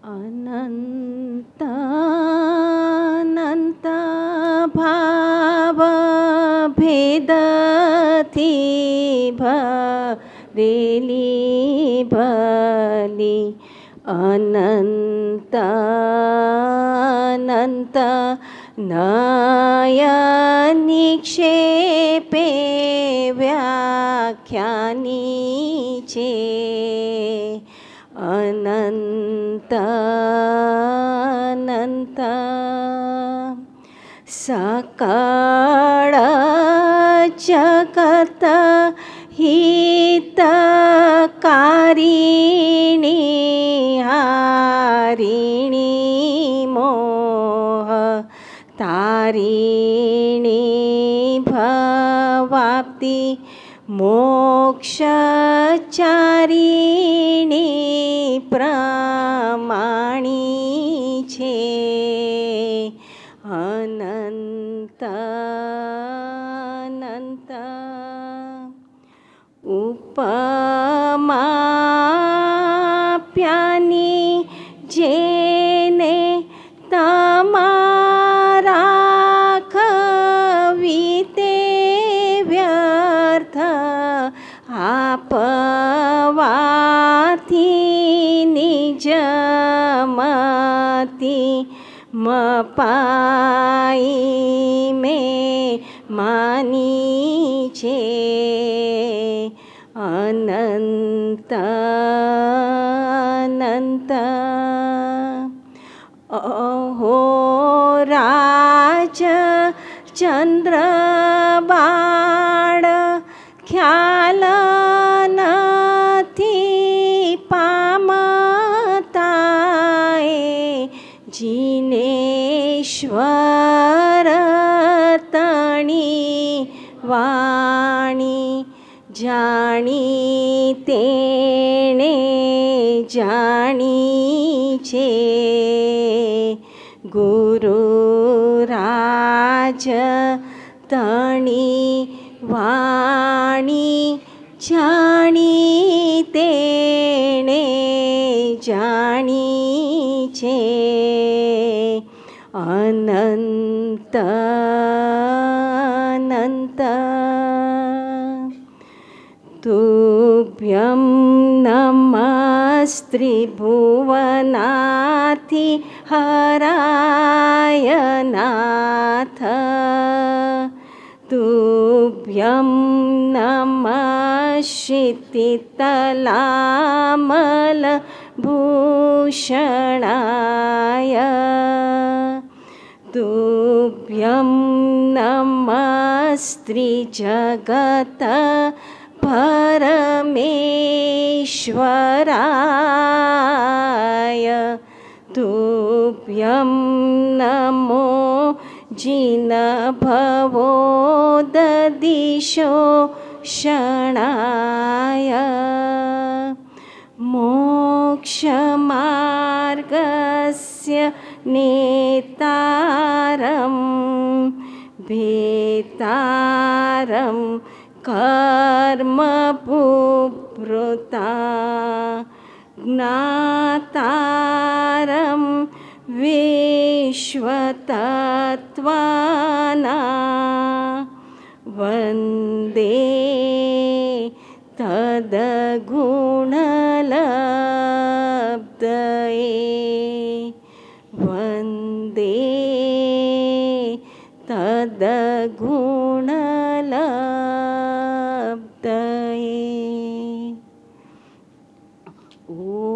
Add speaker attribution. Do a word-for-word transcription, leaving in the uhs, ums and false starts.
Speaker 1: અનંત ભાવ ભેદથી ભરેલી ભલી અનંત અનંત નયનિક્ષેપે વ્યાખ્યાની છે. અનંત અનંત સકળ જગત હિતકારિણી હારિણી મોહ તારિણી ભવાપ્તિ મોક્ષચારિણી પ્રમાણી છે. અનંત અનંત ઉપમાપ્યાની જેને તમારા કવિતે વ્યર્થ આપવાથી નિજમતી મપાઈ મેં માની છે. અનંત અનંત અહો રાજ ચંદ્ર બાળ ખ્યાલ નથી પામતાએ જીનેશ્વર તણી વાણી જાણી તેણે જાણી છે. ગુરુ રાજ તણી વાણી જાણી તેણે જાણી છે. અનંત અનંત તુભ્યં નમસ્ત્રિભુવનાથી હરાય નાથ. તુભ્યં નમઃ ભૂષણાય. તુભ્યં નમસ્ત્રિજગત પરમેશ્વરાય. તુભ્યં નમો જીનભવોદદિશો શણાય. મોક્ષમાર્ગસ્ય નેતારં ભેતારં કર્મભૂભૃતા જ્ઞાતારં વિશ્વતત્ત્વાના વંદે તદગુણલબ્ધયે. વંદે તદગુણલબ્ધયે. ઓ